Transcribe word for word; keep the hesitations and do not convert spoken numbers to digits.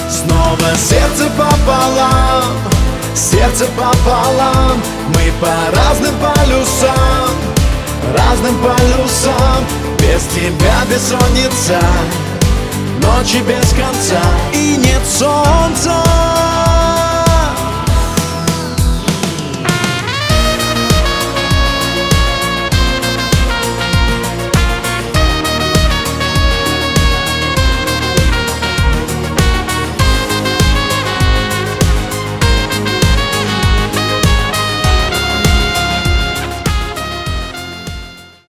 Снова сердце пополам, сердце пополам. Мы по разным полюсам, разным полюсам. Без тебя бессонница, ночи без конца. И нет солнца,